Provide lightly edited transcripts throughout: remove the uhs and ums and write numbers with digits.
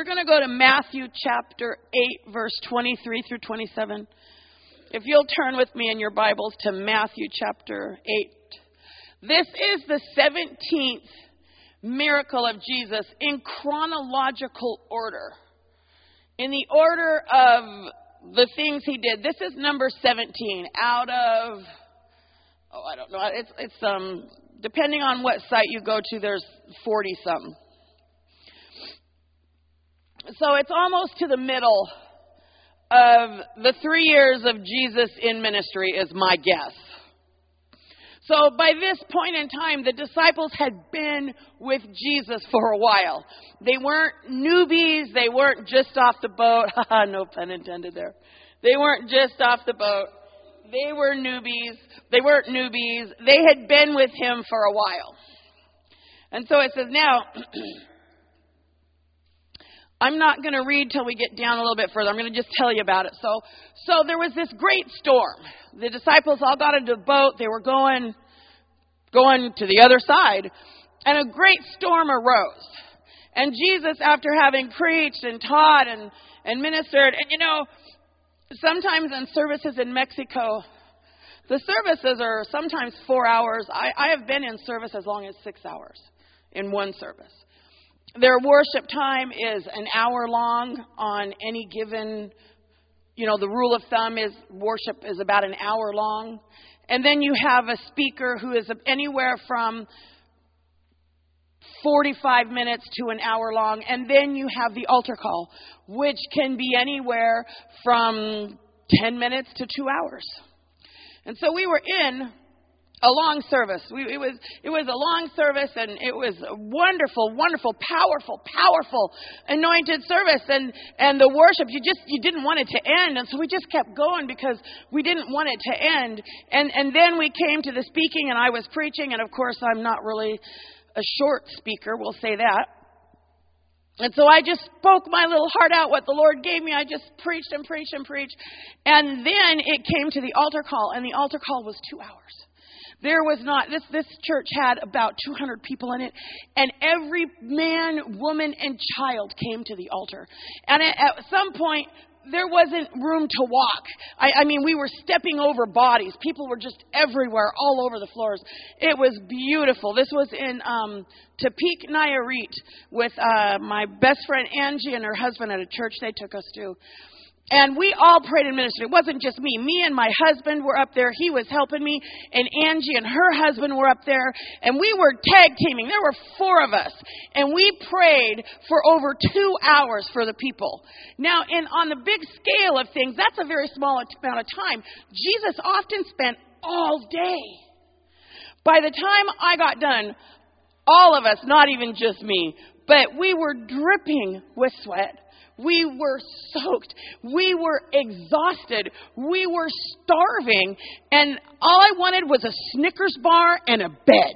going to go to Matthew chapter 8, verse 23 through 27. If you'll turn with me in your Bibles to Matthew chapter 8. This is the 17th miracle of Jesus in chronological order. In the order of the things he did. This is number 17 out of, I don't know. It's depending on what site you go to, there's 40 something. So it's almost to the middle of the 3 years of Jesus in ministry is my guess. So by this point in time, the disciples had been with Jesus for a while. They weren't newbies. They weren't just off the boat. No pun intended there. They weren't just off the boat. They were newbies. They weren't newbies. They had been with him for a while. And so it says now, I'm not going to read till we get down a little bit further. I'm going to just tell you about it. So there was this great storm. The disciples all got into the boat. They were going to the other side. And a great storm arose. And Jesus, after having preached and taught and ministered, and you know, sometimes in services in Mexico, the services are sometimes 4 hours. I have been in service as long as 6 hours in one service. Their worship time is an hour long on any given, the rule of thumb is worship is about an hour long. And then you have a speaker who is anywhere from 45 minutes to an hour long. And then you have the altar call, which can be anywhere from 10 minutes to 2 hours. And so we were in a long service. It was a long service, and it was a wonderful, wonderful, powerful anointed service. And the worship, you didn't want it to end. And so we just kept going because we didn't want it to end. And then we came to the speaking, and I was preaching. And of course, I'm not really a short speaker, we'll say that. And so I just spoke my little heart out, what the Lord gave me. I just preached and preached and preached. And then it came to the altar call, and the altar call was 2 hours. There was not, this church had about 200 people in it, and every man, woman, and child came to the altar. And at some point, there wasn't room to walk. I mean, we were stepping over bodies. People were just everywhere, all over the floors. It was beautiful. This was in Tepic, Nayarit, with my best friend Angie and her husband at a church they took us to. And we all prayed and ministered. It wasn't just me. Me and my husband were up there. He was helping me. And Angie and her husband were up there. And we were tag teaming. There were 4 of us. And we prayed for over 2 hours for the people. Now, on the big scale of things, that's a very small amount of time. Jesus often spent all day. By the time I got done, all of us, not even just me, but we were dripping with sweat. We were soaked. We were exhausted. We were starving. And all I wanted was a Snickers bar and a bed.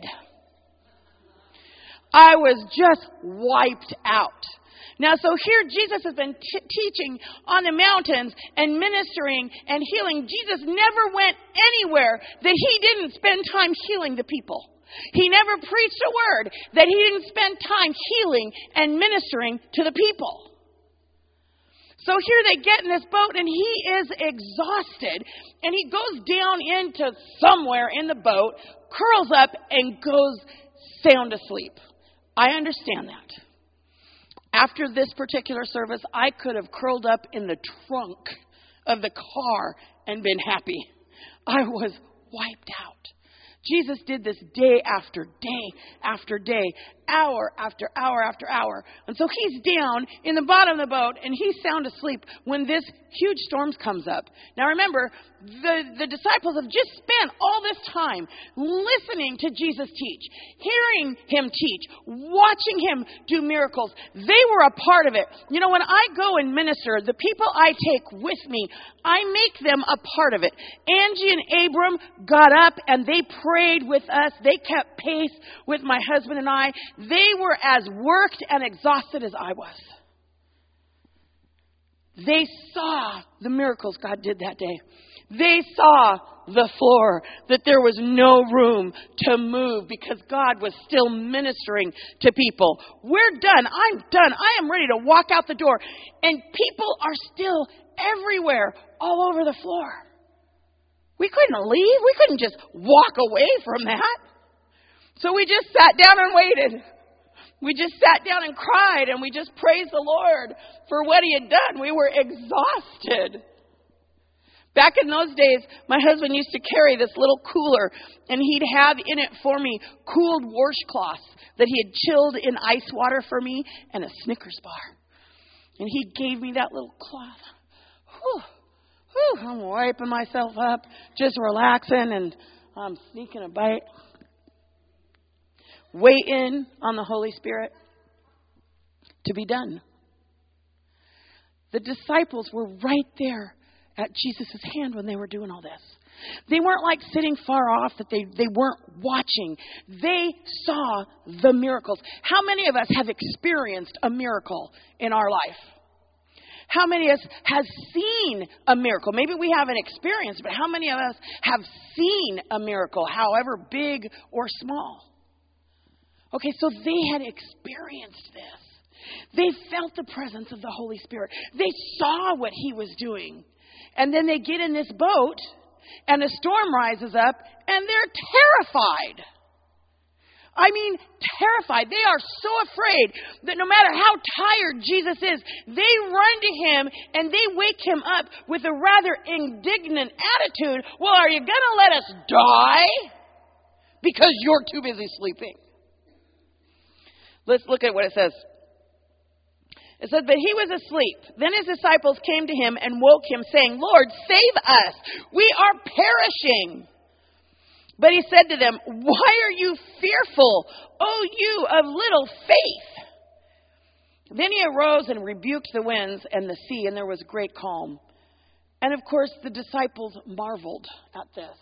I was just wiped out. Now, so here Jesus has been teaching on the mountains and ministering and healing. Jesus never went anywhere that he didn't spend time healing the people. He never preached a word that he didn't spend time healing and ministering to the people. So here they get in this boat, and he is exhausted, and he goes down into somewhere in the boat, curls up, and goes sound asleep. I understand that. After this particular service, I could have curled up in the trunk of the car and been happy. I was wiped out. Jesus did this day after day after day, hour after hour after hour. And so he's down in the bottom of the boat, and he's sound asleep when this huge storm comes up. Now remember, the disciples have just spent all this time listening to Jesus teach, hearing him teach, watching him do miracles. They were a part of it. You know, when I go and minister, the people I take with me, I make them a part of it. Angie and Abram got up and they prayed with us. They kept pace with my husband and I. They were as worked and exhausted as I was. They saw the miracles God did that day. They saw the floor, that there was no room to move because God was still ministering to people. We're done. I'm done. I am ready to walk out the door. And people are still everywhere, all over the floor. We couldn't leave. We couldn't just walk away from that. So we just sat down and waited. We just sat down and cried, and we just praised the Lord for what He had done. We were exhausted. Back in those days, my husband used to carry this little cooler, and he'd have in it for me cooled washcloths that he had chilled in ice water for me and a Snickers bar. And he gave me that little cloth. I'm wiping myself up, just relaxing, and I'm sneaking a bite. Waiting on the Holy Spirit to be done. The disciples were right there at Jesus' hand when they were doing all this. They weren't like sitting far off, that they weren't watching. They saw the miracles. How many of us have experienced a miracle in our life? How many of us has seen a miracle? Maybe we haven't experienced, but how many of us have seen a miracle, however big or small? Okay, so they had experienced this. They felt the presence of the Holy Spirit. They saw what He was doing. And then they get in this boat, and a storm rises up, and they're terrified. I mean, terrified. They are so afraid that no matter how tired Jesus is, they run to Him, and they wake Him up with a rather indignant attitude. Well, are you going to let us die because you're too busy sleeping? Let's look at what it says. It said, but He was asleep. Then His disciples came to Him and woke Him, saying, Lord, save us. We are perishing. But He said to them, why are you fearful, O you of little faith? Then He arose and rebuked the winds and the sea, and there was great calm. And of course, the disciples marveled at this.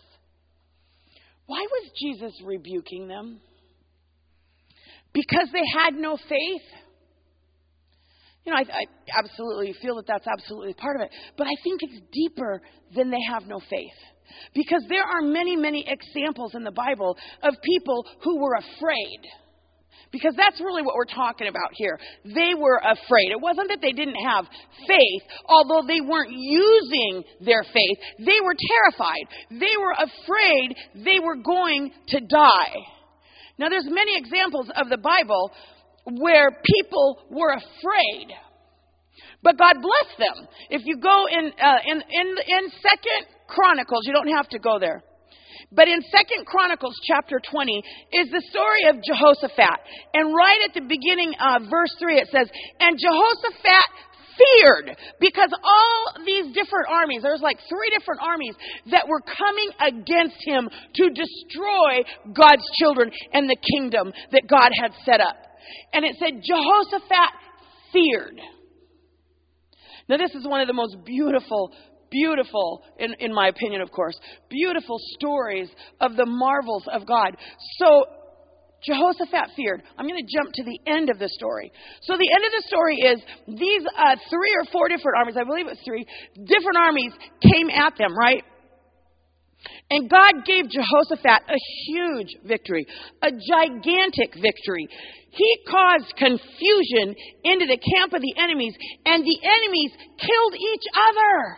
Why was Jesus rebuking them? Because they had no faith? You know, I absolutely feel that that's absolutely part of it. But I think it's deeper than they have no faith. Because there are many, many examples in the Bible of people who were afraid. Because that's really what we're talking about here. They were afraid. It wasn't that they didn't have faith, although they weren't using their faith. They were terrified. They were afraid they were going to die. Now, there's many examples of the Bible where people were afraid, but God blessed them. If you go in 2 Chronicles, you don't have to go there. But in 2 Chronicles chapter 20 is the story of Jehoshaphat. And right at the beginning of verse 3 it says, and Jehoshaphat feared because all these different armies, there's like 3 different armies that were coming against him to destroy God's children and the kingdom that God had set up. And it said Jehoshaphat feared. Now this is one of the most beautiful, in my opinion, of course, beautiful stories of the marvels of God. So Jehoshaphat feared. I'm going to jump to the end of the story. So the end of the story is these 3 or 4 different armies, I believe it was 3, different armies came at them, right? And God gave Jehoshaphat a huge victory, a gigantic victory. He caused confusion into the camp of the enemies, and the enemies killed each other.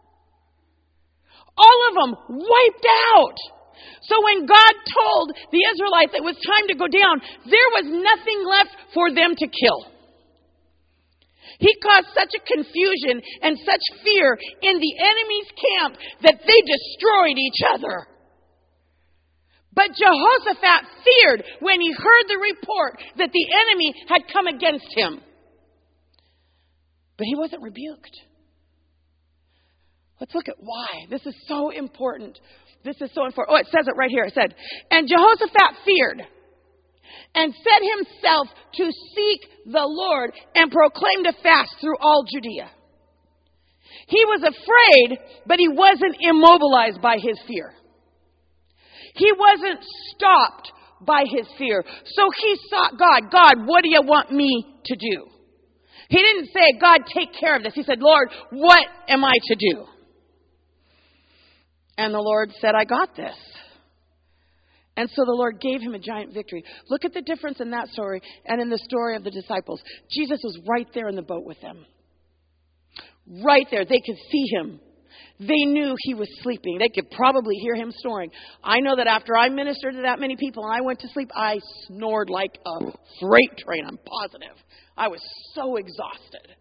All of them wiped out. So when God told the Israelites it was time to go down, there was nothing left for them to kill. He caused such a confusion and such fear in the enemy's camp that they destroyed each other. But Jehoshaphat feared when he heard the report that the enemy had come against him. But he wasn't rebuked. Let's look at why. This is so important. This is so important. Oh, it says it right here. It said, and Jehoshaphat feared and set himself to seek the Lord and proclaim to fast through all Judea. He was afraid, but he wasn't immobilized by his fear. He wasn't stopped by his fear. So he sought God. God, what do you want me to do? He didn't say, God, take care of this. He said, Lord, what am I to do? And the Lord said, I got this. And so the Lord gave him a giant victory. Look at the difference in that story and in the story of the disciples. Jesus was right there in the boat with them. Right there. They could see him. They knew he was sleeping. They could probably hear him snoring. I know that after I ministered to that many people and I went to sleep, I snored like a freight train. I'm positive. I was so exhausted.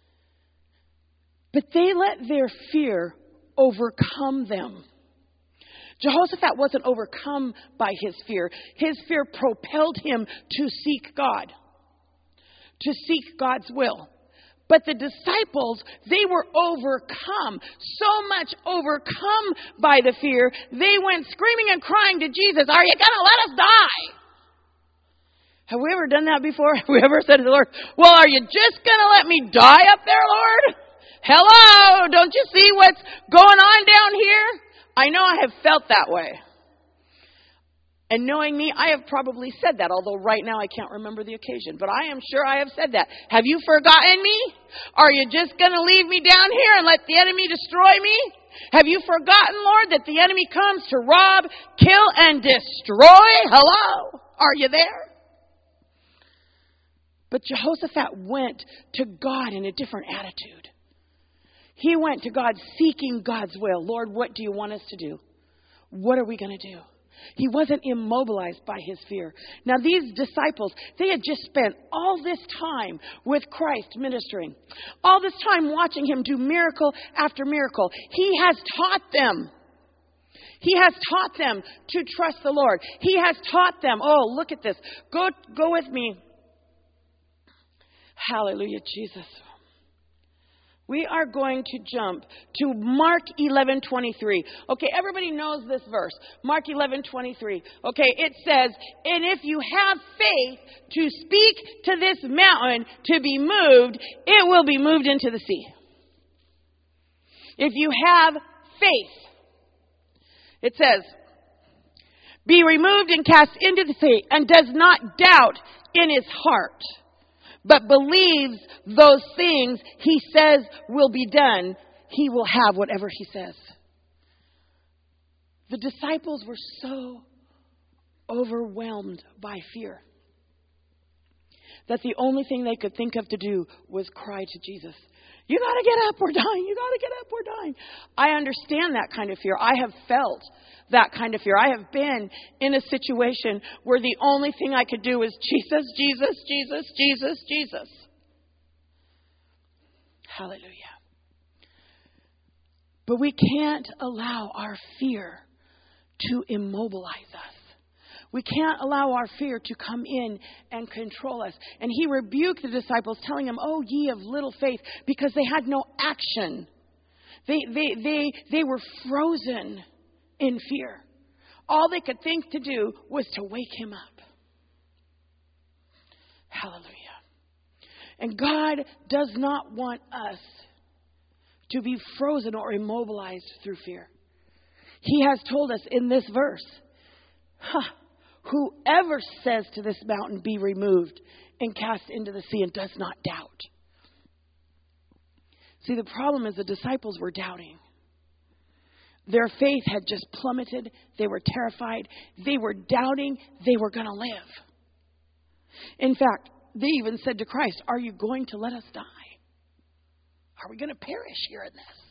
But they let their fear overcome them. Jehoshaphat wasn't overcome by his fear. His fear propelled him to seek God, to seek God's will. But the disciples, they were overcome, so much overcome by the fear, they went screaming and crying to Jesus, are you going to let us die? Have we ever done that before? Have we ever said to the Lord, well, are you just going to let me die up there, Lord? Hello, don't you see what's going on down here? I know I have felt that way. And knowing me, I have probably said that, although right now I can't remember the occasion. But I am sure I have said that. Have you forgotten me? Are you just going to leave me down here and let the enemy destroy me? Have you forgotten, Lord, that the enemy comes to rob, kill, and destroy? Hello? Are you there? But Jehoshaphat went to God in a different attitude. He went to God seeking God's will. Lord, what do you want us to do? What are we going to do? He wasn't immobilized by his fear. Now, these disciples, they had just spent all this time with Christ ministering. All this time watching him do miracle after miracle. He has taught them. He has taught them to trust the Lord. He has taught them. Oh, look at this. Go with me. Hallelujah, Jesus. We are going to jump to Mark 11:23. Okay, everybody knows this verse. Mark 11:23. Okay, it says, and if you have faith to speak to this mountain to be moved, it will be moved into the sea. If you have faith, it says, be removed and cast into the sea, and does not doubt in his heart, but believes those things he says will be done, he will have whatever he says. The disciples were so overwhelmed by fear that the only thing they could think of to do was cry to Jesus. You got to get up, we're dying. You got to get up, we're dying. I understand that kind of fear. I have felt that kind of fear. I have been in a situation where the only thing I could do was Jesus, Jesus, Jesus, Jesus, Jesus. Hallelujah. But we can't allow our fear to immobilize us. We can't allow our fear to come in and control us. And he rebuked the disciples, telling them, oh, ye of little faith, because they had no action. They were frozen in fear. All they could think to do was to wake him up. Hallelujah. And God does not want us to be frozen or immobilized through fear. He has told us in this verse, whoever says to this mountain, be removed and cast into the sea, and does not doubt. See, the problem is the disciples were doubting. Their faith had just plummeted. They were terrified. They were doubting they were going to live. In fact, they even said to Christ, are you going to let us die? Are we going to perish here in this?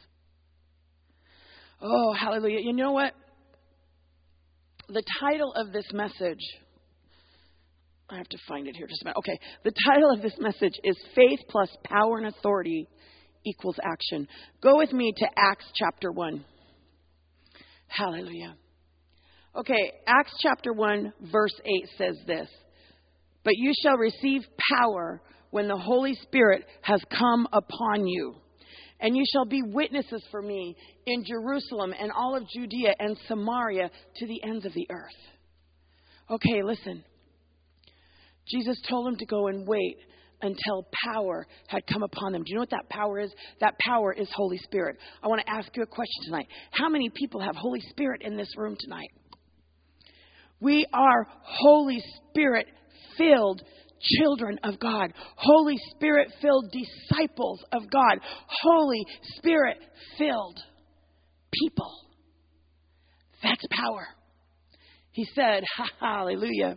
Oh, hallelujah. You know what? The title of this message, I have to find it here just a minute. Okay, the title of this message is Faith plus Power and Authority equals Action. Go with me to Acts chapter 1. Hallelujah. Okay, Acts chapter 1 verse 8 says this. But you shall receive power when the Holy Spirit has come upon you. And you shall be witnesses for me in Jerusalem and all of Judea and Samaria to the ends of the earth. Okay, listen. Jesus told them to go and wait until power had come upon them. Do you know what that power is? That power is Holy Spirit. I want to ask you a question tonight. How many people have Holy Spirit in this room tonight? We are Holy Spirit filled children of God. Holy Spirit filled disciples of God. Holy Spirit filled people. That's power. He said, hallelujah.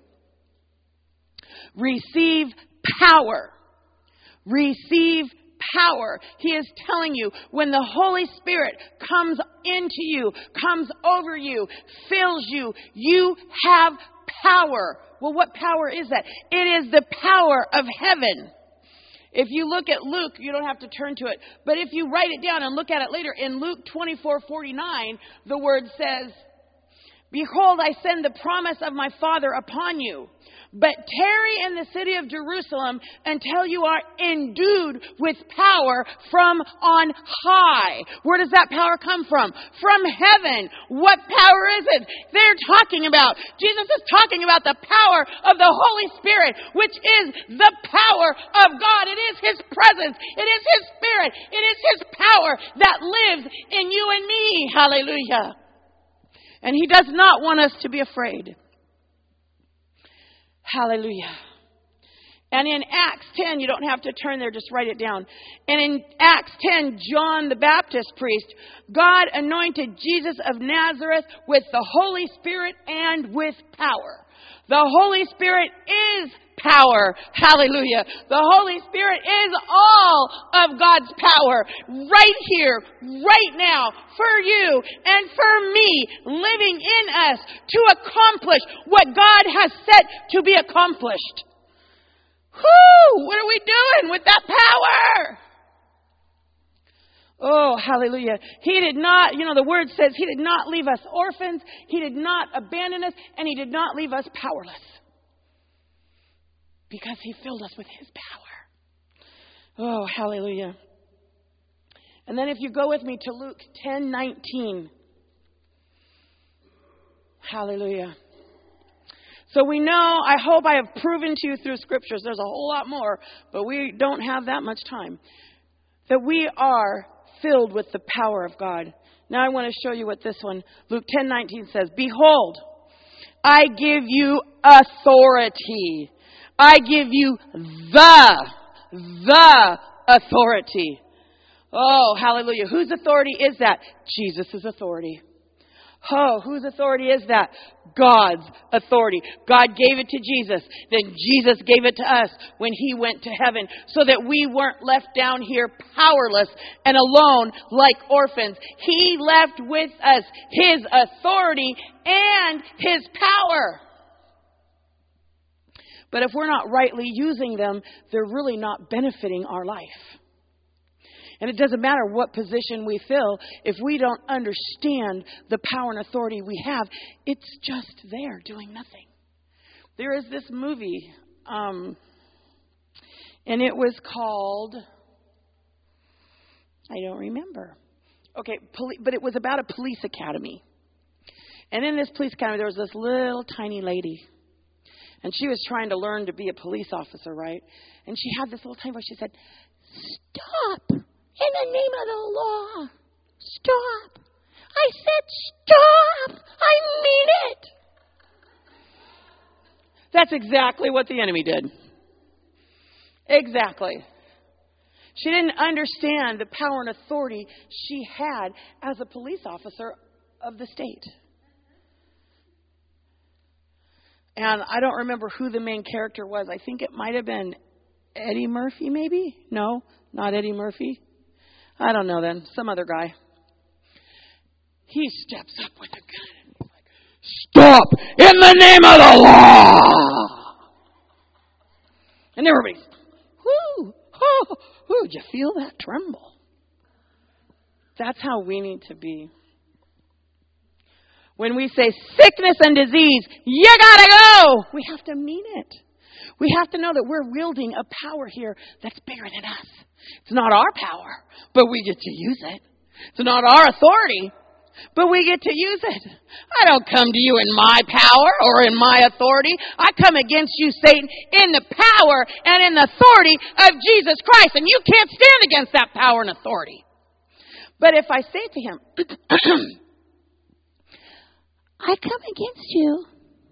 Receive power. Receive power. He is telling you, when the Holy Spirit comes into you, comes over you, fills you, you have power. Well, what power is that? It is the power of heaven. If you look at Luke, you don't have to turn to it, but if you write it down and look at it later, in Luke 24:49, the word says, "Behold, I send the promise of my Father upon you. But tarry in the city of Jerusalem until you are endued with power from on high." Where does that power come from? From heaven. What power is it they're talking about? Jesus is talking about the power of the Holy Spirit, which is the power of God. It is His presence. It is His Spirit. It is His power that lives in you and me. Hallelujah. And He does not want us to be afraid. Hallelujah. And in Acts 10, you don't have to turn there, just write it down. And in Acts 10, John the Baptist priest, God anointed Jesus of Nazareth with the Holy Spirit and with power. The Holy Spirit is power. Hallelujah. The Holy Spirit is all of God's power right here, right now, for you and for me, living in us to accomplish what God has set to be accomplished. Whoo! What are we doing with that power? Oh, hallelujah. He did not, the word says He did not leave us orphans. He did not abandon us, and He did not leave us powerless. Because He filled us with His power. Oh, hallelujah. And then if you go with me to Luke 10:19. Hallelujah. So we know, I hope I have proven to you through scriptures, there's a whole lot more, but we don't have that much time, that we are filled with the power of God. Now I want to show you what this one, Luke 10:19 says. "Behold, I give you authority." I give you the authority. Oh, hallelujah. Whose authority is that? Jesus' authority. Oh, whose authority is that? God's authority. God gave it to Jesus. Then Jesus gave it to us when He went to heaven, so that we weren't left down here powerless and alone like orphans. He left with us His authority and His power. But if we're not rightly using them, they're really not benefiting our life. And it doesn't matter what position we fill, if we don't understand the power and authority we have, it's just there doing nothing. There is this movie, and it was called, I don't remember. Okay, but it was about a police academy. And in this police academy, there was this little tiny lady. And she was trying to learn to be a police officer, right? And she had this little tiny voice. She said, "Stop. In the name of the law. Stop. I said stop. I mean it." That's exactly what the enemy did. Exactly. She didn't understand the power and authority she had as a police officer of the state. And I don't remember who the main character was. I think it might have been Eddie Murphy, maybe? No, not Eddie Murphy. I don't know then. Some other guy. He steps up with a gun and he's like, "Stop in the name of the law!" And everybody's, whoo, oh, whoo, did you feel that tremble? That's how we need to be. When we say sickness and disease, you gotta go, we have to mean it. We have to know that we're wielding a power here that's bigger than us. It's not our power, but we get to use it. It's not our authority, but we get to use it. I don't come to you in my power or in my authority. I come against you, Satan, in the power and in the authority of Jesus Christ. And you can't stand against that power and authority. But if I say to him, I come against you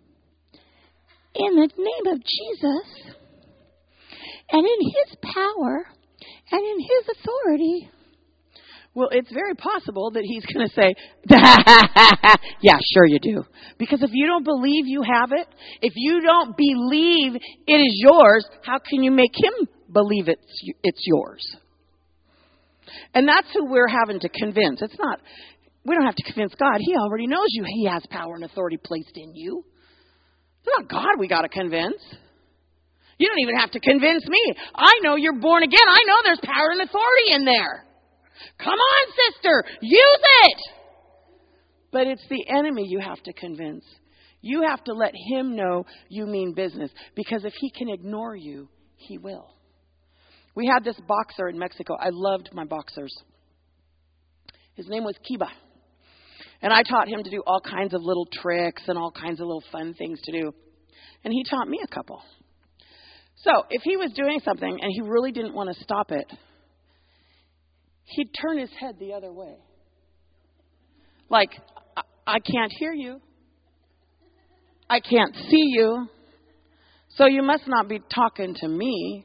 in the name of Jesus and in His power and in His authority, Well, it's very possible that he's going to say, yeah, sure you do. Because if you don't believe you have it, if you don't believe it is yours, how can you make him believe it's yours? And that's who we're having to convince. We don't have to convince God. He already knows you. He has power and authority placed in you. It's not God we got to convince. You don't even have to convince me. I know you're born again. I know there's power and authority in there. Come on, sister. Use it. But it's the enemy you have to convince. You have to let him know you mean business. Because if he can ignore you, he will. We had this boxer in Mexico. I loved my boxers. His name was Kiba. And I taught him to do all kinds of little tricks and all kinds of little fun things to do. And he taught me a couple. So if he was doing something and he really didn't want to stop it, he'd turn his head the other way. Like, I can't hear you. I can't see you. So you must not be talking to me.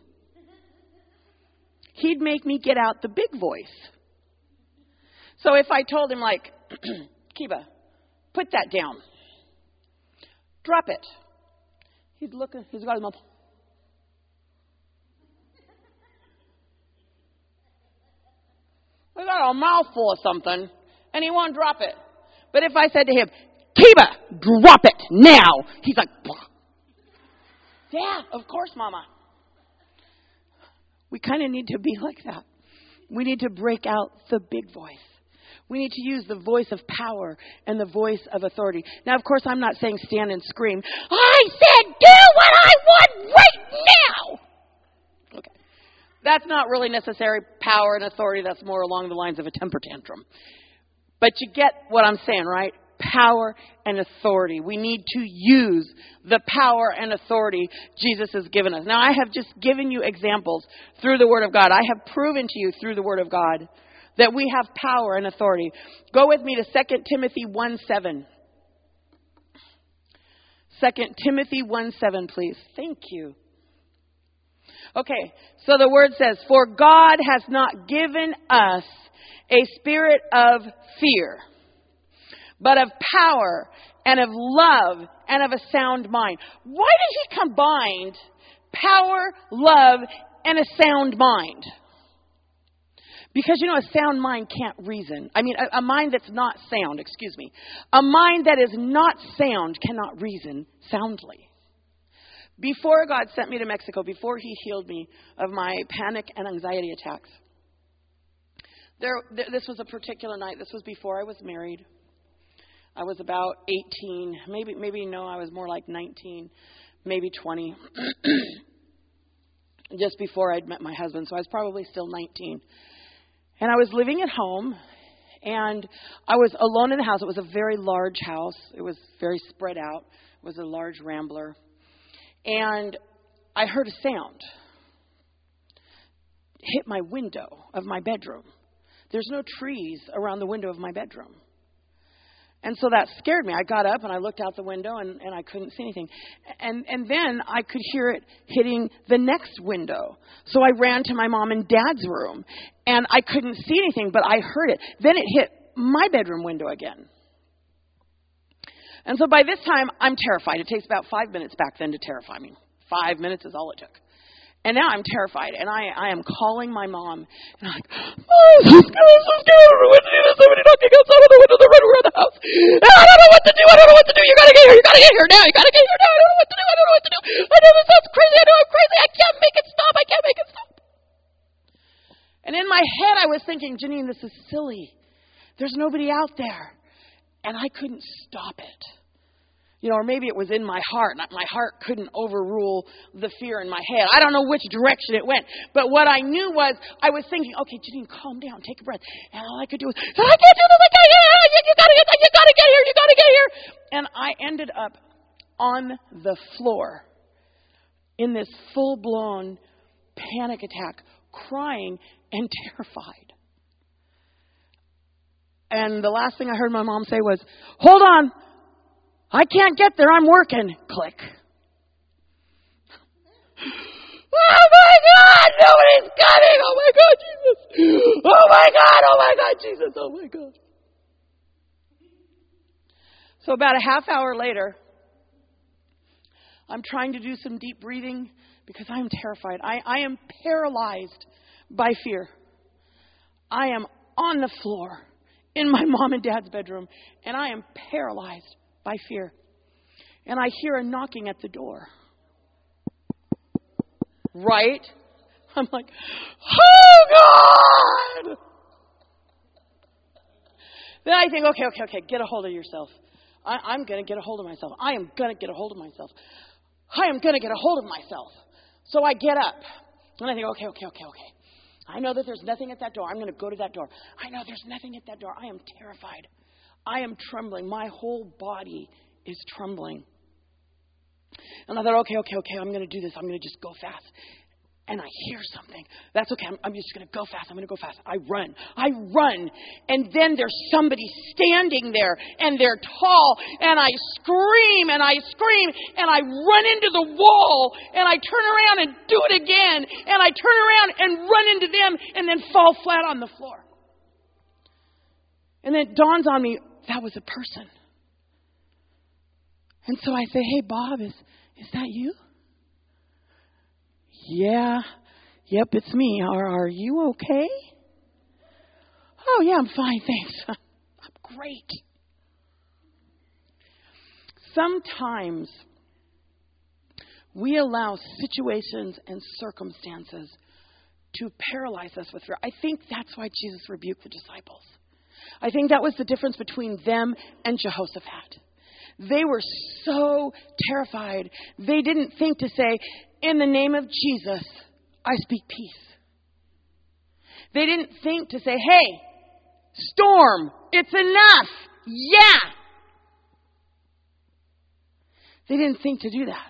He'd make me get out the big voice. So if I told him, like, Kiba, put that down. Drop it. He's looking. He's got his mouth. We got a mouthful of something, and he won't drop it. But if I said to him, Kiba, drop it now, he's like, yeah, of course, Mama. We kind of need to be like that. We need to break out the big voice. We need to use the voice of power and the voice of authority. Now, of course, I'm not saying stand and scream, I said do what I want right now. Okay. That's not really necessary power and authority. That's more along the lines of a temper tantrum. But you get what I'm saying, right? Power and authority. We need to use the power and authority Jesus has given us. Now, I have just given you examples through the Word of God. I have proven to you through the Word of God that we have power and authority. Go with me to 2 Timothy 1:7. 2 Timothy 1:7, please. Thank you. Okay, so the Word says, for God has not given us a spirit of fear, but of power and of love and of a sound mind. Why did he combine power, love, and a sound mind? Because, a sound mind can't reason. I mean, a mind that's not sound, a mind that is not sound cannot reason soundly. Before God sent me to Mexico, before he healed me of my panic and anxiety attacks, this was a particular night. This was before I was married. I was about 18, I was more like 19, maybe 20, just before I'd met my husband. So I was probably still 19. And I was living at home, and I was alone in the house. It was a very large house. It was very spread out. It was a large rambler. And I heard a sound hit my window of my bedroom. There's no trees around the window of my bedroom. And so that scared me. I got up and I looked out the window and I couldn't see anything. And then I could hear it hitting the next window. So I ran to my mom and dad's room and I couldn't see anything, but I heard it. Then it hit my bedroom window again. And so by this time, I'm terrified. It takes about 5 minutes back then to terrify me. 5 minutes is all it took. And now I'm terrified, and I am calling my mom, and I'm like, oh, so scared, I don't know what to do. There's somebody knocking outside of the window, they're running around the house. And I don't know what to do, You gotta get here now, I don't know what to do. I know this sounds crazy, I know I'm crazy, I can't make it stop. And in my head, I was thinking, Janine, this is silly. There's nobody out there. And I couldn't stop it. Or maybe it was in my heart. My heart couldn't overrule the fear in my head. I don't know which direction it went. But what I knew was, I was thinking, okay, Janine, calm down, take a breath. And all I could do was, I can't do this, I can't get here, you gotta get here. And I ended up on the floor in this full-blown panic attack, crying and terrified. And the last thing I heard my mom say was, hold on. I can't get there. I'm working. Click. Oh, my God. Nobody he's coming. Oh my God, Jesus. Oh my God, Jesus. Oh my God. So about a half hour later, I'm trying to do some deep breathing because I am terrified. I am paralyzed by fear. I am on the floor in my mom and dad's bedroom, and I am paralyzed by fear. And I hear a knocking at the door. Right? I'm like, oh God! Then I think, okay, get a hold of yourself. I'm going to get a hold of myself. I am going to get a hold of myself. I am going to get a hold of myself. So I get up. And I think, okay. I know that there's nothing at that door. I'm going to go to that door. I know there's nothing at that door. I am terrified. I am trembling. My whole body is trembling. And I thought, okay, I'm going to do this. I'm going to just go fast. And I hear something. That's okay. I'm just going to go fast. I'm going to go fast. I run. And then there's somebody standing there. And they're tall. And I scream. And I run into the wall. And I turn around and do it again. And I turn around and run into them. And then fall flat on the floor. And then it dawns on me, that was a person. And so I say, hey, Bob, is that you? Yeah. Yep, it's me. Are you okay? Oh, yeah, I'm fine, thanks. I'm great. Sometimes we allow situations and circumstances to paralyze us with fear. I think that's why Jesus rebuked the disciples. I think that was the difference between them and Jehoshaphat. They were so terrified. They didn't think to say, in the name of Jesus, I speak peace. They didn't think to say, hey, storm, it's enough. Yeah. They didn't think to do that.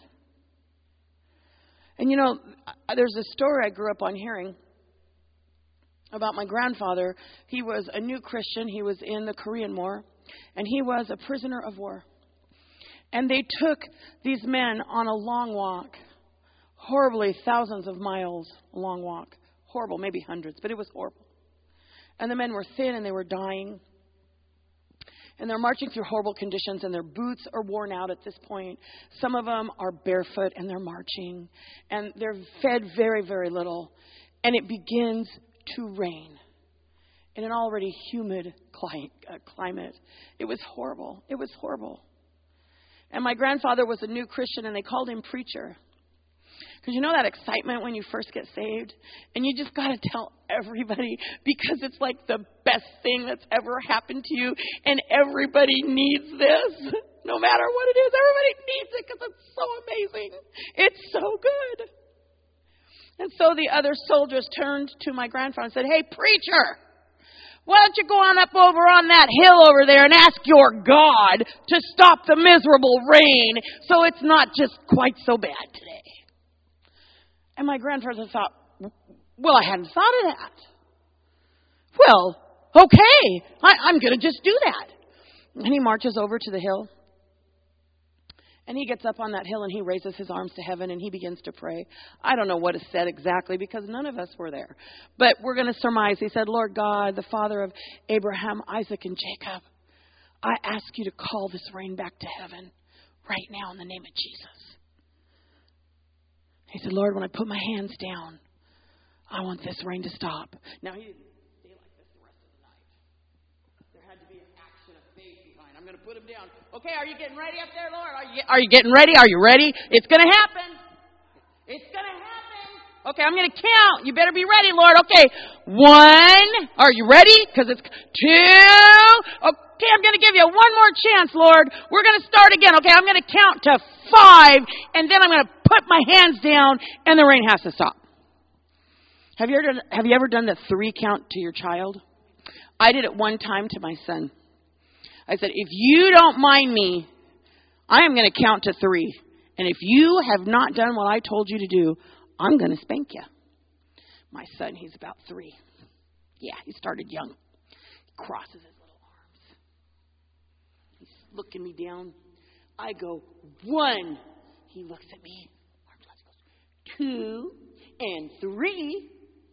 And there's a story I grew up on hearing about my grandfather. He was a new Christian. He was in the Korean War, and he was a prisoner of war. And they took these men on a long walk, horribly thousands of miles long walk. Horrible, maybe hundreds, but it was horrible. And the men were thin and they were dying. And they're marching through horrible conditions and their boots are worn out at this point. Some of them are barefoot and they're marching. And they're fed very, very little. And it begins to rain in an already humid climate. It was horrible. It was horrible. And my grandfather was a new Christian, and they called him preacher. Because you know that excitement when you first get saved? And you just got to tell everybody because it's like the best thing that's ever happened to you. And everybody needs this. No matter what it is, everybody needs it because it's so amazing. It's so good. And so the other soldiers turned to my grandfather and said, hey, preacher, why don't you go on up over on that hill over there and ask your God to stop the miserable rain so it's not just quite so bad today? And my grandfather thought, well, I hadn't thought of that. Well, okay, I'm going to just do that. And he marches over to the hill. And he gets up on that hill and he raises his arms to heaven and he begins to pray. I don't know what is said exactly because none of us were there. But we're going to surmise. He said, Lord God, the Father of Abraham, Isaac, and Jacob, I ask you to call this rain back to heaven right now in the name of Jesus. He said, Lord, when I put my hands down, I want this rain to stop. Now, he didn't stay like this the rest of the night. There had to be an action of faith behind. I'm going to put him down. Okay, are you getting ready up there, Lord? Are you getting ready? Are you ready? It's going to happen. It's going to happen. Okay, I'm going to count. You better be ready, Lord. Okay, 1. Are you ready? Because it's 2. Okay, I'm going to give you one more chance, Lord. We're going to start again. Okay, I'm going to count to 5, and then I'm going to put my hands down, and the rain has to stop. Have you ever done the 3 count to your child? I did it one time to my son. I said, if you don't mind me, I am going to count to 3. And if you have not done what I told you to do, I'm going to spank you. My son, he's about 3. Yeah, he started young. He crosses his little arms. He's looking me down. I go, 1. He looks at me. Arms goes 2 and 3.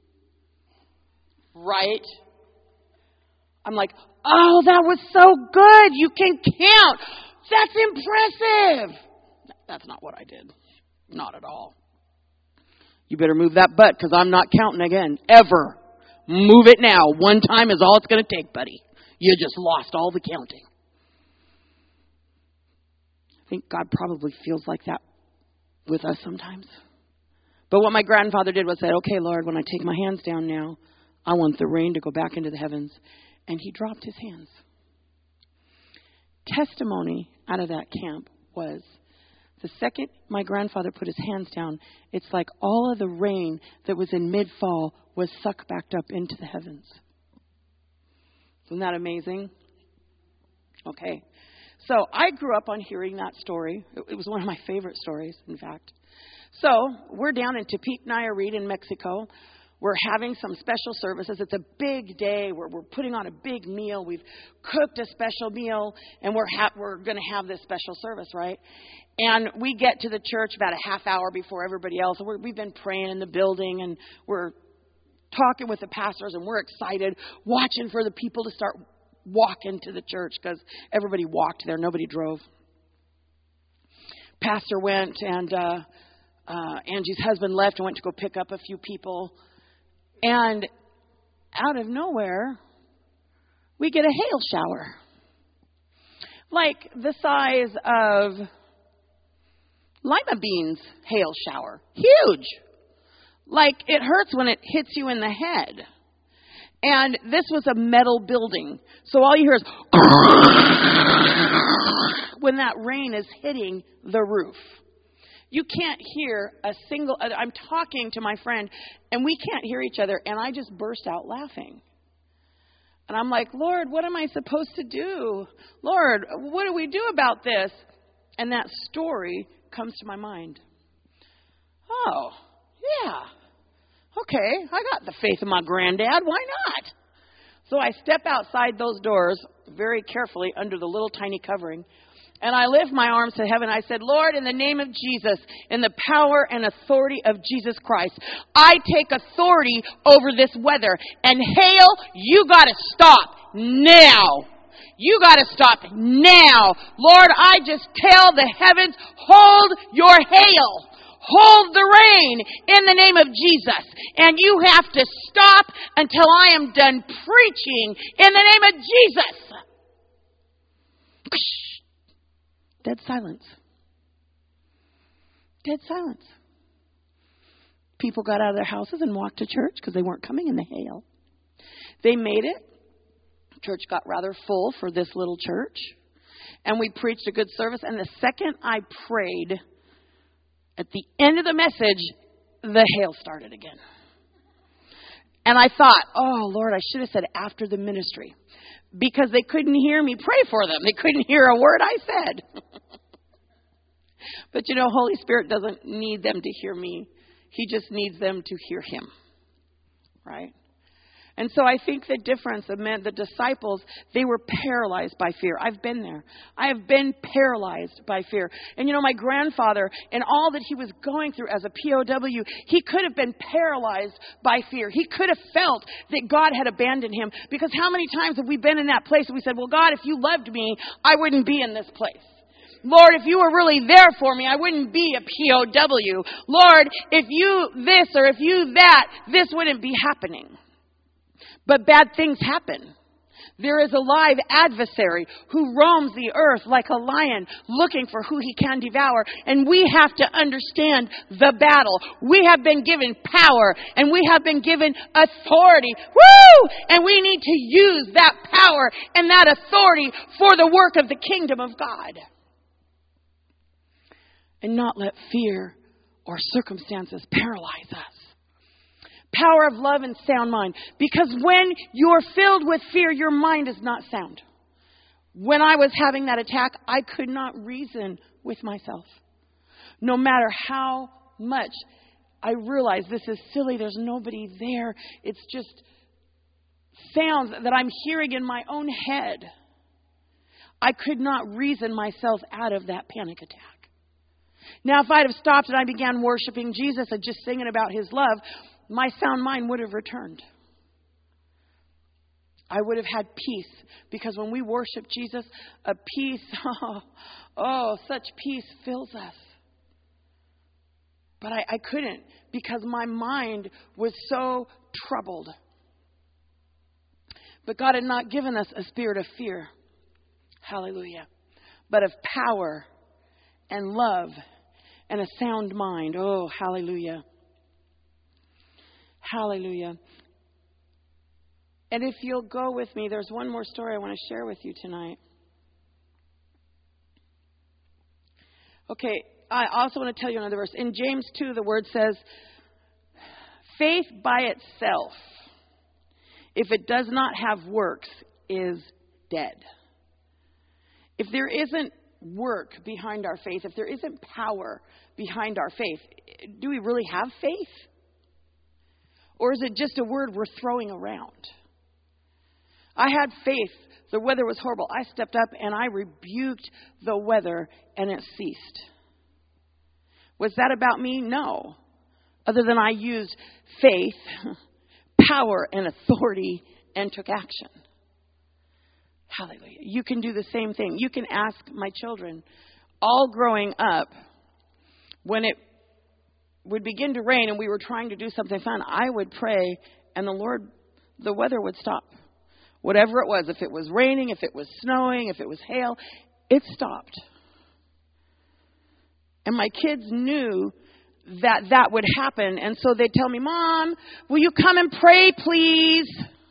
Right? I'm like, oh, that was so good. You can count. That's impressive. That's not what I did. Not at all. You better move that butt because I'm not counting again. Ever. Move it now. One time is all it's going to take, buddy. You just lost all the counting. I think God probably feels like that with us sometimes. But what my grandfather did was say, okay, Lord, when I take my hands down now, I want the rain to go back into the heavens. And he dropped his hands. Testimony out of that camp was the second my grandfather put his hands down, it's like all of the rain that was in mid-fall was sucked back up into the heavens. Isn't that amazing? Okay. So I grew up on hearing that story. It was one of my favorite stories, in fact. So we're down in Tepic Nayarit in Mexico. We're having some special services. It's a big day. We're putting on a big meal. We've cooked a special meal, and we're going to have this special service, right? And we get to the church about a half hour before everybody else. We've been praying in the building, and we're talking with the pastors, and we're excited, watching for the people to start walking to the church because everybody walked there. Nobody drove. Pastor went, and Angie's husband left and went to go pick up a few people. And out of nowhere, we get a hail shower. Like the size of lima beans hail shower. Huge. Like it hurts when it hits you in the head. And this was a metal building. So all you hear is when that rain is hitting the roof. You can't hear a single, I'm talking to my friend, and we can't hear each other, and I just burst out laughing. And I'm like, Lord, what am I supposed to do? Lord, what do we do about this? And that story comes to my mind. Oh, yeah. Okay, I got the faith of my granddad. Why not? So I step outside those doors very carefully under the little tiny covering. And I lift my arms to heaven. I said, Lord, in the name of Jesus, in the power and authority of Jesus Christ, I take authority over this weather. And hail, you got to stop now. You got to stop now. Lord, I just tell the heavens, hold your hail. Hold the rain in the name of Jesus. And you have to stop until I am done preaching in the name of Jesus. Dead silence. Dead silence. People got out of their houses and walked to church because they weren't coming in the hail. They made it. Church got rather full for this little church. And we preached a good service. And the second I prayed, at the end of the message, the hail started again. And I thought, oh, Lord, I should have said after the ministry. Because they couldn't hear me pray for them. They couldn't hear a word I said. But, Holy Spirit doesn't need them to hear me. He just needs them to hear him. Right? And so I think the difference of the disciples, they were paralyzed by fear. I've been there. I have been paralyzed by fear. And my grandfather, and all that he was going through as a POW, he could have been paralyzed by fear. He could have felt that God had abandoned him. Because how many times have we been in that place and we said, well, God, if you loved me, I wouldn't be in this place. Lord, if you were really there for me, I wouldn't be a POW. Lord, if you this or if you that, this wouldn't be happening. But bad things happen. There is a live adversary who roams the earth like a lion looking for who he can devour. And we have to understand the battle. We have been given power and we have been given authority. Woo! And we need to use that power and that authority for the work of the kingdom of God. And not let fear or circumstances paralyze us. Power of love and sound mind. Because when you're filled with fear, your mind is not sound. When I was having that attack, I could not reason with myself. No matter how much I realized this is silly, there's nobody there. It's just sounds that I'm hearing in my own head. I could not reason myself out of that panic attack. Now, if I'd have stopped and I began worshiping Jesus and just singing about his love, my sound mind would have returned. I would have had peace. Because when we worship Jesus, a peace, such peace fills us. But I couldn't, because my mind was so troubled. But God had not given us a spirit of fear. Hallelujah. But of power and love and a sound mind. Oh, hallelujah. Hallelujah. And if you'll go with me, there's one more story I want to share with you tonight. Okay, I also want to tell you another verse. In James 2, the word says, faith by itself, if it does not have works, is dead. If there isn't work behind our faith, if there isn't power behind our faith, do we really have faith? Or is it just a word we're throwing around? I had faith. The weather was horrible. I stepped up and I rebuked the weather and it ceased. Was that about me? No. Other than I used faith, power, and authority and took action. Hallelujah. You can do the same thing. You can ask my children, all growing up, when it would begin to rain and we were trying to do something fun, I would pray and the weather would stop. Whatever it was, if it was raining, if it was snowing, if it was hail, it stopped. And my kids knew that would happen. And so they'd tell me, Mom, will you come and pray, please?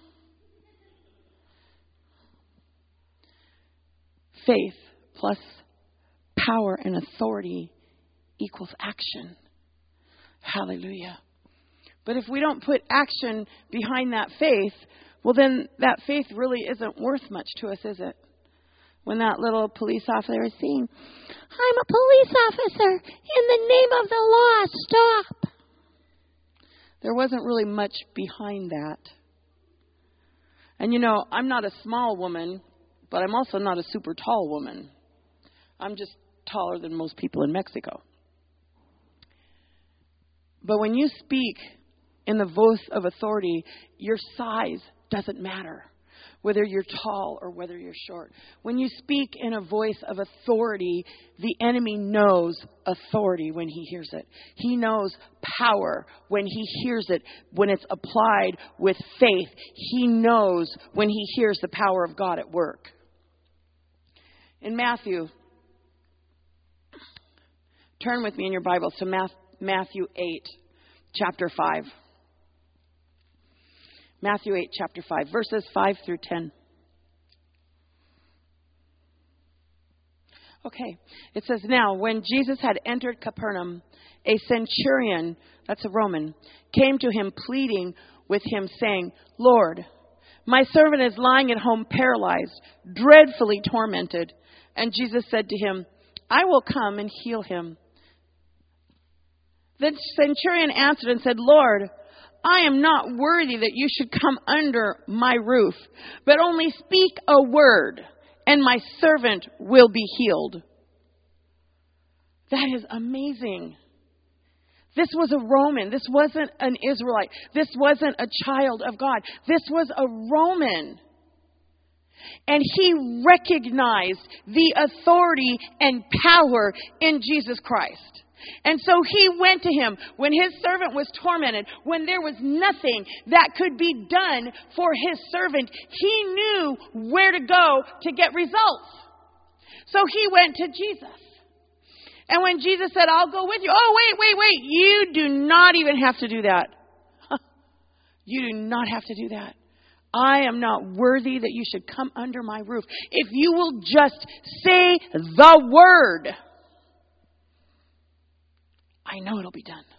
Faith plus power and authority equals action. Hallelujah. But if we don't put action behind that faith, well, then that faith really isn't worth much to us, is it? When that little police officer was saying, I'm a police officer. In the name of the law, stop. There wasn't really much behind that. And I'm not a small woman, but I'm also not a super tall woman. I'm just taller than most people in Mexico. But when you speak in the voice of authority, your size doesn't matter, whether you're tall or whether you're short. When you speak in a voice of authority, the enemy knows authority when he hears it. He knows power when he hears it, when it's applied with faith. He knows when he hears the power of God at work. In Matthew, turn with me in your Bibles to Matthew 8, chapter 5. Matthew 8, chapter 5, verses 5 through 10. Okay, it says, now, when Jesus had entered Capernaum, a centurion, that's a Roman, came to him pleading with him, saying, Lord, my servant is lying at home paralyzed, dreadfully tormented. And Jesus said to him, I will come and heal him. The centurion answered and said, Lord, I am not worthy that you should come under my roof, but only speak a word, and my servant will be healed. That is amazing. This was a Roman. This wasn't an Israelite. This wasn't a child of God. This was a Roman. And he recognized the authority and power in Jesus Christ. And so he went to him when his servant was tormented, when there was nothing that could be done for his servant. He knew where to go to get results. So he went to Jesus. And when Jesus said, I'll go with you. Oh, wait. You do not even have to do that. You do not have to do that. I am not worthy that you should come under my roof. If you will just say the word, I know it'll be done.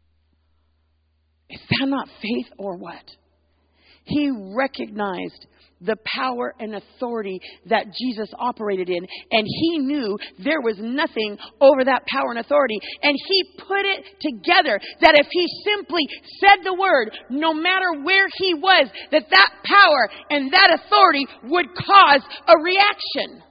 Is that not faith or what? He recognized the power and authority that Jesus operated in, and he knew there was nothing over that power and authority. And he put it together that if he simply said the word, no matter where he was, that power and that authority would cause a reaction.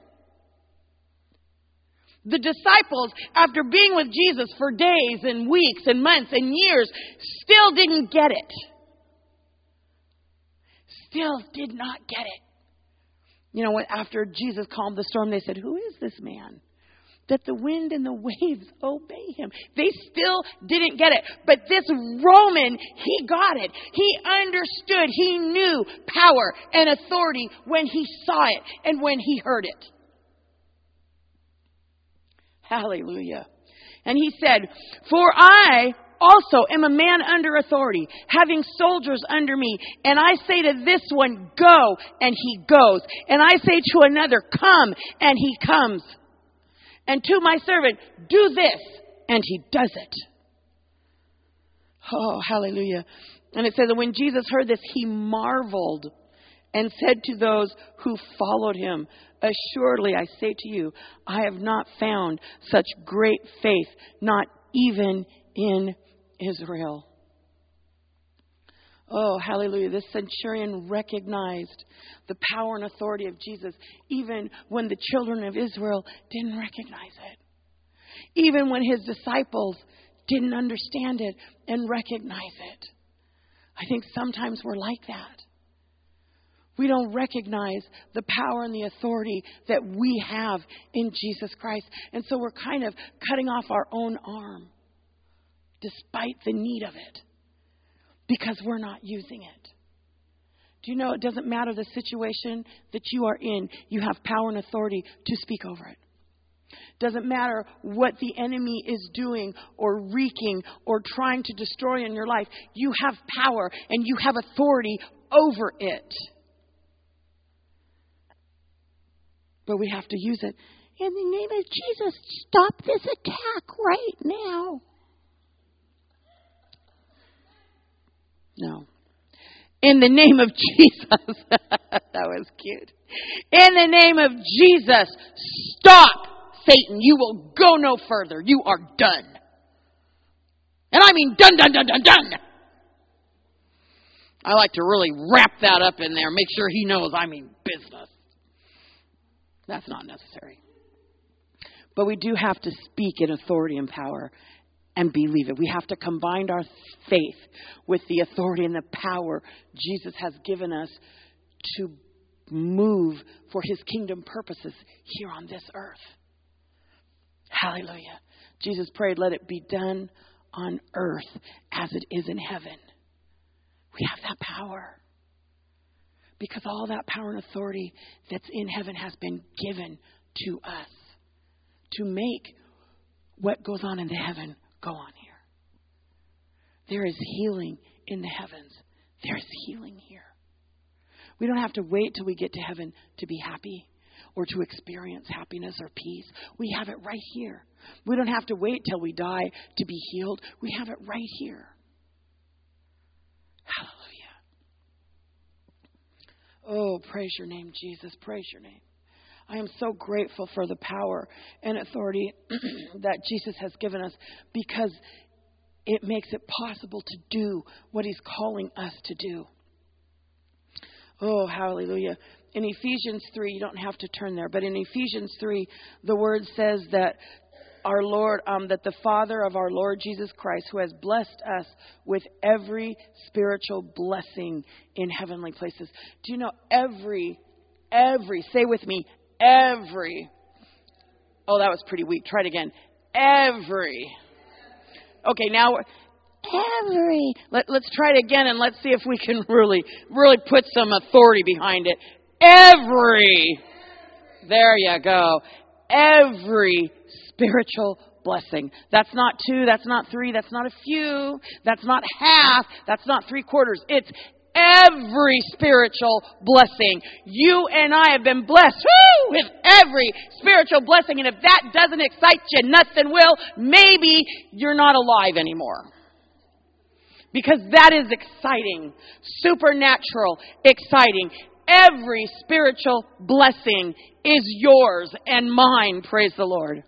The disciples, after being with Jesus for days and weeks and months and years, still didn't get it. still did not get it. You know, after Jesus calmed the storm, they said, who is this man that the wind and the waves obey him? They still didn't get it. But this Roman, he got it. He understood. He knew power and authority when he saw it and when he heard it. Hallelujah. And he said, for I also am a man under authority, having soldiers under me. And I say to this one, go, and he goes. And I say to another, come, and he comes. And to my servant, do this, and he does it. Oh, hallelujah. And it says that when Jesus heard this, he marveled and said to those who followed him, assuredly, I say to you, I have not found such great faith, not even in Israel. Oh, hallelujah. This centurion recognized the power and authority of Jesus, even when the children of Israel didn't recognize it. Even when his disciples didn't understand it and recognize it. I think sometimes we're like that. We don't recognize the power and the authority that we have in Jesus Christ. And so we're kind of cutting off our own arm, despite the need of it, because we're not using it. Do you know it doesn't matter the situation that you are in, you have power and authority to speak over it. Doesn't matter what the enemy is doing or wreaking or trying to destroy in your life, you have power and you have authority over it. But we have to use it. In the name of Jesus, stop this attack right now. No. In the name of Jesus. That was cute. In the name of Jesus, stop, Satan. You will go no further. You are done. And I mean done, done, done, done, done. I like to really wrap that up in there. Make sure he knows I mean business. That's not necessary. But we do have to speak in authority and power and believe it. We have to combine our faith with the authority and the power Jesus has given us to move for his kingdom purposes here on this earth. Hallelujah. Jesus prayed, let it be done on earth as it is in heaven. We have that power. Because all that power and authority that's in heaven has been given to us to make what goes on in the heaven go on here. There is healing in the heavens. There is healing here. We don't have to wait till we get to heaven to be happy or to experience happiness or peace. We have it right here. We don't have to wait till we die to be healed. We have it right here. Hallelujah. Oh, praise your name, Jesus. Praise your name. I am so grateful for the power and authority that Jesus has given us, because it makes it possible to do what he's calling us to do. Oh, hallelujah. In Ephesians 3, you don't have to turn there, but in Ephesians 3, the word says that our Lord, that the Father of our Lord Jesus Christ, who has blessed us with every spiritual blessing in heavenly places. Do you know every, say with me, every. Oh, that was pretty weak. Try it again. Every. Okay, now every. Let's try it again and let's see if we can really put some authority behind it. Every. There you go. Every spiritual blessing. That's not 2, that's not 3, that's not a few, that's not half, that's not 3/4. It's every spiritual blessing. You and I have been blessed with every spiritual blessing. And if that doesn't excite you, nothing will. Maybe you're not alive anymore. Because that is exciting. Supernatural, exciting. Every spiritual blessing is yours and mine. Praise the Lord.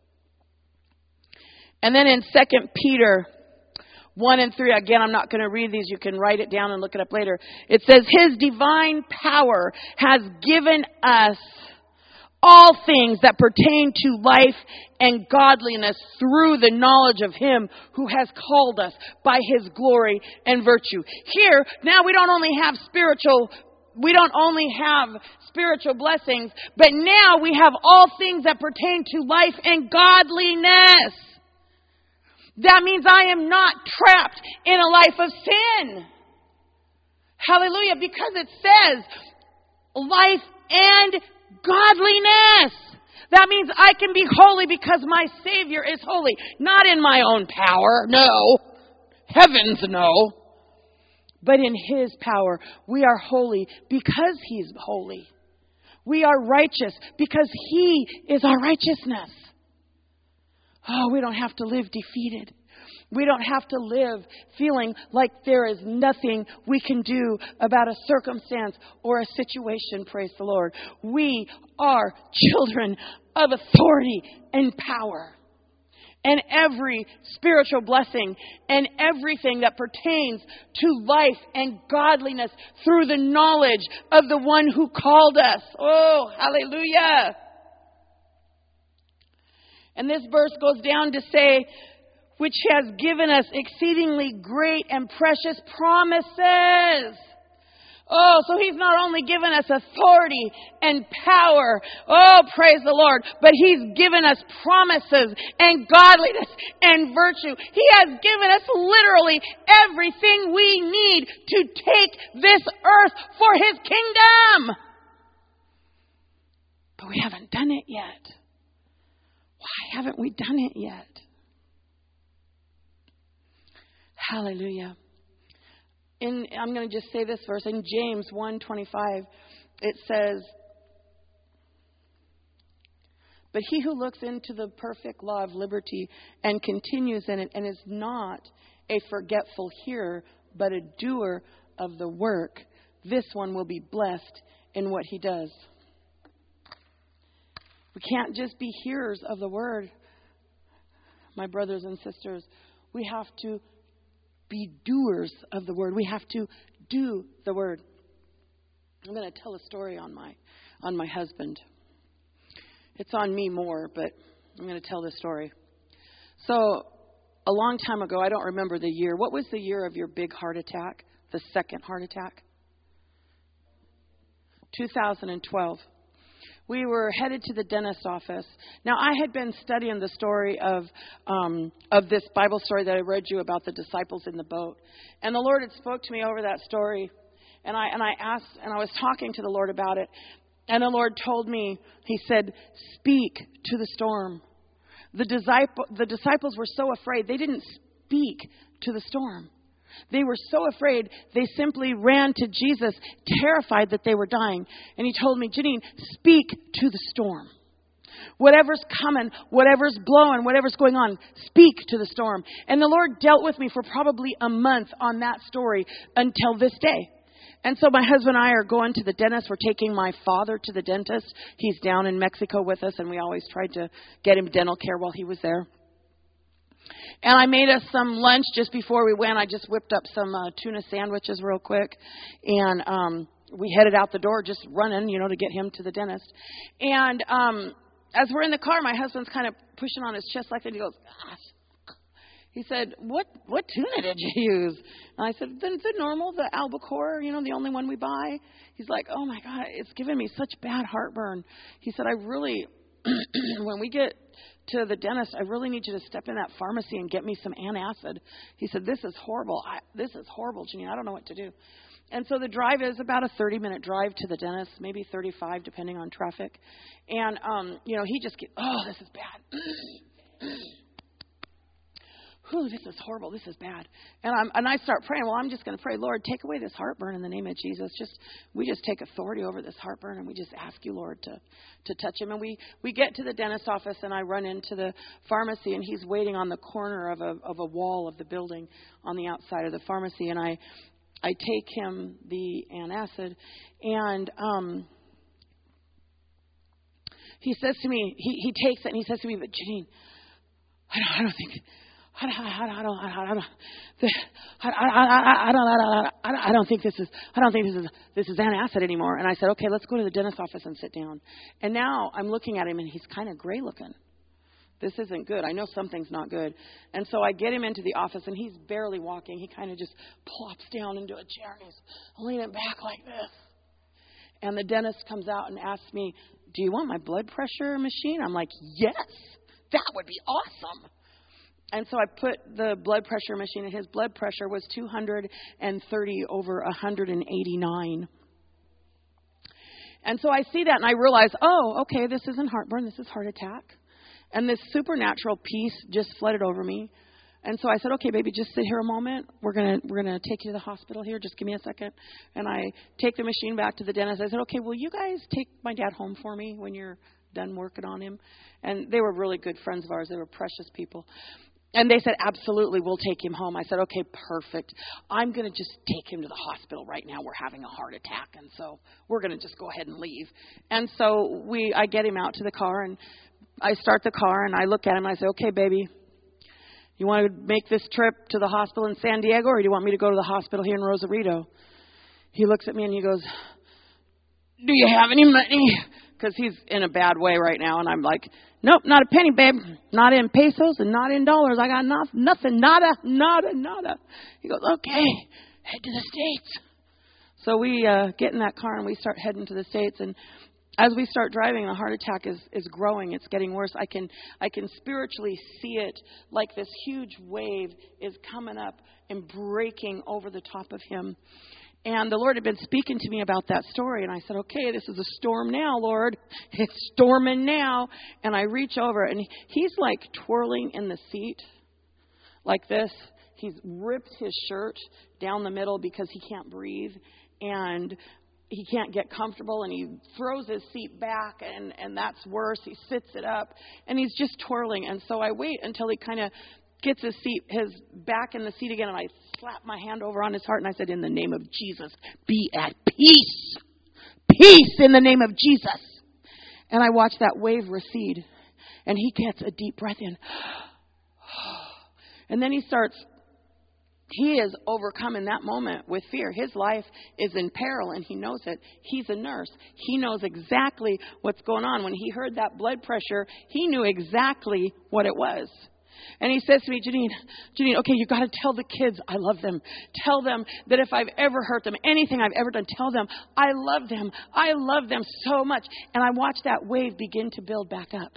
And then in 2 Peter 1 and 3, again, I'm not going to read these. You can write it down and look it up later. It says, his divine power has given us all things that pertain to life and godliness through the knowledge of him who has called us by his glory and virtue. Here, now we don't only have spiritual we don't only have spiritual blessings, but now we have all things that pertain to life and godliness. That means I am not trapped in a life of sin. Hallelujah. Because it says life and godliness. That means I can be holy because my Savior is holy. Not in my own power. No. Heavens, no. But in His power, we are holy because He's holy. We are righteous because He is our righteousness. Oh, we don't have to live defeated. We don't have to live feeling like there is nothing we can do about a circumstance or a situation, praise the Lord. We are children of authority and power. And every spiritual blessing and everything that pertains to life and godliness through the knowledge of the one who called us. Oh, hallelujah. And this verse goes down to say, which has given us exceedingly great and precious promises. Oh, so He's not only given us authority and power. Oh, praise the Lord. But He's given us promises and godliness and virtue. He has given us literally everything we need to take this earth for His kingdom. But we haven't done it yet. Why haven't we done it yet? Hallelujah. I'm going to just say this verse. In James 1:25, it says, but he who looks into the perfect law of liberty and continues in it and is not a forgetful hearer, but a doer of the work, this one will be blessed in what he does. We can't just be hearers of the word, my brothers and sisters. We have to be doers of the word. We have to do the word. I'm going to tell a story on my husband. It's on me more, but I'm going to tell this story. So, a long time ago, I don't remember the year. What was the year of your big heart attack? The second heart attack? 2012. We were headed to the dentist office. Now, I had been studying the story of this Bible story that I read you about the disciples in the boat. And the Lord had spoke to me over that story. And I asked, and I was talking to the Lord about it. And the Lord told me, He said, speak to the storm. The disciples were so afraid, they didn't speak to the storm. They were so afraid, they simply ran to Jesus, terrified that they were dying. And He told me, Janine, speak to the storm. Whatever's coming, whatever's blowing, whatever's going on, speak to the storm. And the Lord dealt with me for probably a month on that story until this day. And so my husband and I are going to the dentist. We're taking my father to the dentist. He's down in Mexico with us, and we always tried to get him dental care while he was there. And I made us some lunch just before we went. I just whipped up some tuna sandwiches real quick. And we headed out the door just running, to get him to the dentist. And as we're in the car, my husband's kind of pushing on his chest like that. He goes, gosh. He said, what tuna did you use? And I said, the normal, the albacore, the only one we buy. He's like, oh, my God, it's giving me such bad heartburn. He said, I really, when we get to the dentist, I really need you to step in that pharmacy and get me some antacid. He said, this is horrible. This is horrible, Janine. I don't know what to do. And so the drive is about a 30-minute drive to the dentist, maybe 35, depending on traffic. And, he just gets, this is bad. This is horrible. This is bad. And I start praying. Well, I'm just going to pray, Lord, take away this heartburn in the name of Jesus. We just take authority over this heartburn, and we just ask you, Lord, to touch him. And we get to the dentist office, and I run into the pharmacy, and he's waiting on the corner of a wall of the building on the outside of the pharmacy. And I take him the antacid, and he says to me, he takes it, and he says to me, but Janine, I don't think this is antacid anymore. And I said, okay, let's go to the dentist office and sit down. And now I'm looking at him, and he's kind of gray looking. This isn't good. I know something's not good. And so I get him into the office, and he's barely walking. He kind of just plops down into a chair, and he's leaning back like this. And the dentist comes out and asks me, do you want my blood pressure machine? I'm like, yes, that would be awesome. And so I put the blood pressure machine, and his blood pressure was 230 over 189. And so I see that, and I realize, oh, okay, this isn't heartburn, this is heart attack. And this supernatural peace just flooded over me. And so I said, okay, baby, just sit here a moment. We're gonna take you to the hospital here. Just give me a second. And I take the machine back to the dentist. I said, okay, will you guys take my dad home for me when you're done working on him? And they were really good friends of ours. They were precious people. And they said, absolutely, we'll take him home. I said, okay, perfect. I'm going to just take him to the hospital right now. We're having a heart attack, and so we're going to just go ahead and leave. And so I get him out to the car, and I start the car, and I look at him, and I say, okay, baby, you want to make this trip to the hospital in San Diego, or do you want me to go to the hospital here in Rosarito? He looks at me, and he goes, do you have any money? Because he's in a bad way right now, and I'm like, nope, not a penny, babe. Not in pesos and not in dollars. I got nothing, nada. He goes, okay, head to the States. So we get in that car and we start heading to the States. And as we start driving, the heart attack is growing. It's getting worse. I can spiritually see it like this huge wave is coming up and breaking over the top of him. And the Lord had been speaking to me about that story. And I said, okay, this is a storm now, Lord. It's storming now. And I reach over, and he's like twirling in the seat like this. He's ripped his shirt down the middle because he can't breathe. And he can't get comfortable. And he throws his seat back, and that's worse. He sits it up, and he's just twirling. And so I wait until he kind of gets his back in the seat again, and I slap my hand over on his heart, and I said, in the name of Jesus, be at peace. Peace in the name of Jesus. And I watch that wave recede, and he gets a deep breath in. And then he is overcome in that moment with fear. His life is in peril, and he knows it. He's a nurse. He knows exactly what's going on. When he heard that blood pressure, he knew exactly what it was. And he says to me, Janine, okay, you got to tell the kids I love them. Tell them that if I've ever hurt them, anything I've ever done, tell them I love them. I love them so much. And I watch that wave begin to build back up.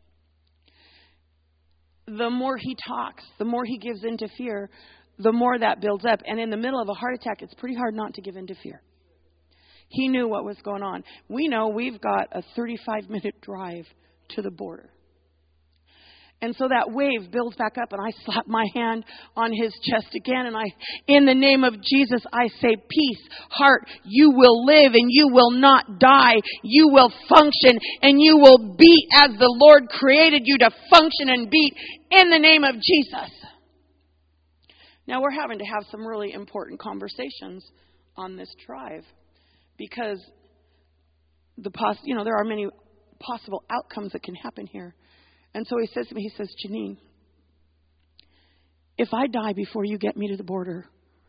The more he talks, the more he gives into fear, the more that builds up. And in the middle of a heart attack, it's pretty hard not to give into fear. He knew what was going on. We know we've got a 35-minute drive to the border. And so that wave builds back up, and I slap my hand on his chest again, and in the name of Jesus, I say, peace, heart, you will live and you will not die. You will function and you will beat as the Lord created you to function and beat in the name of Jesus. Now we're having to have some really important conversations on this drive because there are many possible outcomes that can happen here. And so he says to me, he says, Janine, if I die before you get me to the border,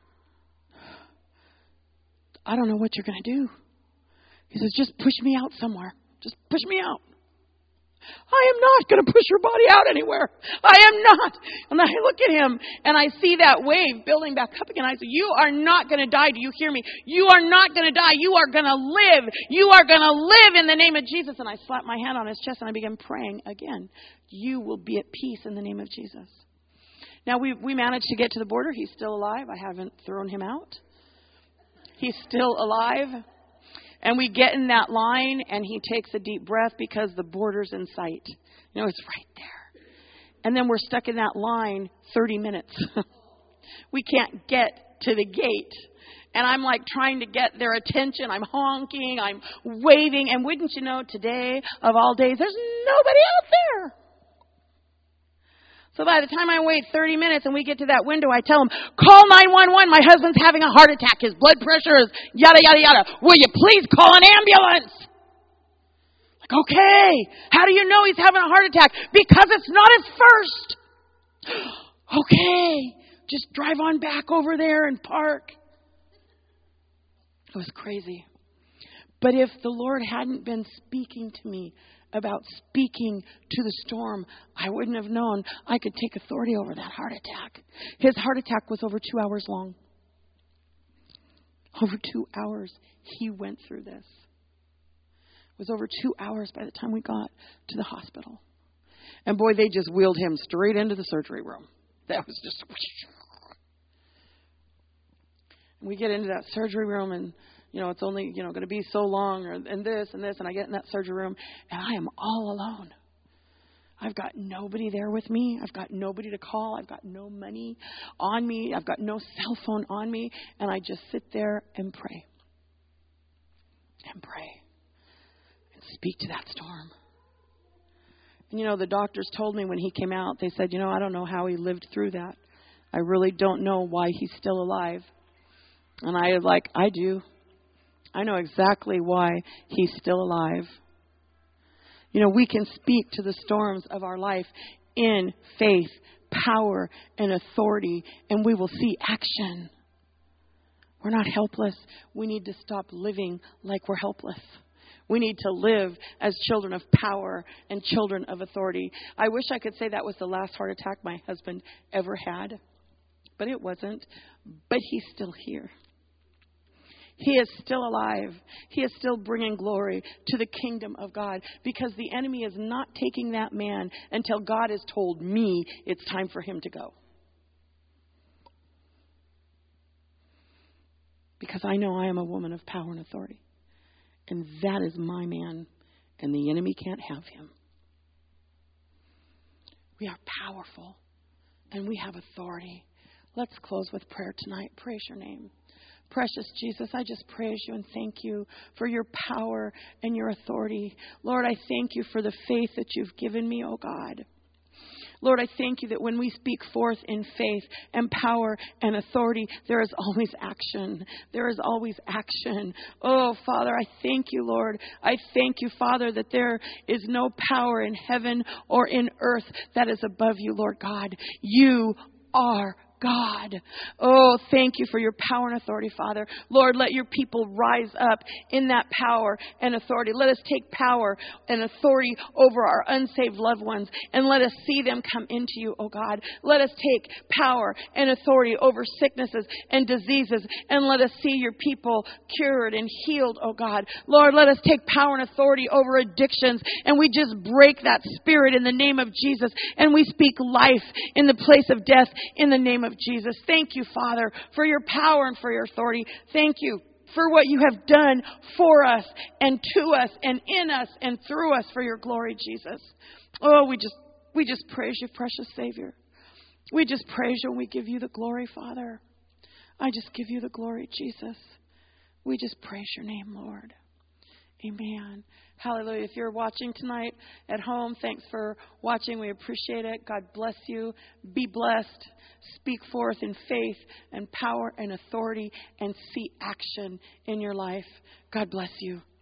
I don't know what you're going to do. He says, just push me out somewhere. Just push me out. I am not going to push your body out anywhere. I am not. And I look at him and I see that wave building back up again. I say, you are not going to die. Do you hear me? You are not going to die. You are going to live. You are going to live in the name of Jesus. And I slap my hand on his chest and I begin praying again. You will be at peace in the name of Jesus. Now we managed to get to the border. He's still alive. I haven't thrown him out. He's still alive. And we get in that line, and he takes a deep breath because the border's in sight. It's right there. And then we're stuck in that line 30 minutes. We can't get to the gate. And I'm like trying to get their attention. I'm honking. I'm waving. And wouldn't you know, today of all days, there's nobody out there. So by the time I wait 30 minutes and we get to that window, I tell him, call 911. My husband's having a heart attack. His blood pressure is yada, yada, yada. Will you please call an ambulance? Like, okay. How do you know he's having a heart attack? Because it's not his first. Okay. Just drive on back over there and park. It was crazy. But if the Lord hadn't been speaking to me about speaking to the storm, I wouldn't have known I could take authority over that heart attack. His heart attack was over 2 hours long. Over 2 hours he went through this. It was over 2 hours by the time we got to the hospital. And boy, they just wheeled him straight into the surgery room. That was just... We get into that surgery room and, it's only, going to be so long and this. And I get in that surgery room and I am all alone. I've got nobody there with me. I've got nobody to call. I've got no money on me. I've got no cell phone on me. And I just sit there and pray. And pray. And speak to that storm. And, the doctors told me when he came out, they said, I don't know how he lived through that. I really don't know why he's still alive. And I do. I know exactly why he's still alive. We can speak to the storms of our life in faith, power, and authority, and we will see action. We're not helpless. We need to stop living like we're helpless. We need to live as children of power and children of authority. I wish I could say that was the last heart attack my husband ever had, but it wasn't. But he's still here. He is still alive. He is still bringing glory to the kingdom of God, because the enemy is not taking that man until God has told me it's time for him to go. Because I know I am a woman of power and authority. And that is my man. And the enemy can't have him. We are powerful. And we have authority. Let's close with prayer tonight. Praise your name. Precious Jesus, I just praise you and thank you for your power and your authority. Lord, I thank you for the faith that you've given me, oh God. Lord, I thank you that when we speak forth in faith and power and authority, there is always action. There is always action. Oh, Father, I thank you, Lord. I thank you, Father, that there is no power in heaven or in earth that is above you, Lord God. You are God. Oh, thank you for your power and authority, Father. Lord, let your people rise up in that power and authority. Let us take power and authority over our unsaved loved ones, and let us see them come into you, oh God. Let us take power and authority over sicknesses and diseases, and let us see your people cured and healed, oh God. Lord, let us take power and authority over addictions, and we just break that spirit in the name of Jesus, and we speak life in the place of death in the name of Jesus. Thank you, Father, for your power and for your authority. Thank you for what you have done for us and to us and in us and through us for your glory, Jesus. Oh, we just praise you, precious Savior. We just praise you and we give you the glory, Father. I just give you the glory, Jesus. We just praise your name, Lord. Amen. Hallelujah. If you're watching tonight at home, thanks for watching. We appreciate it. God bless you. Be blessed. Speak forth in faith and power and authority and see action in your life. God bless you.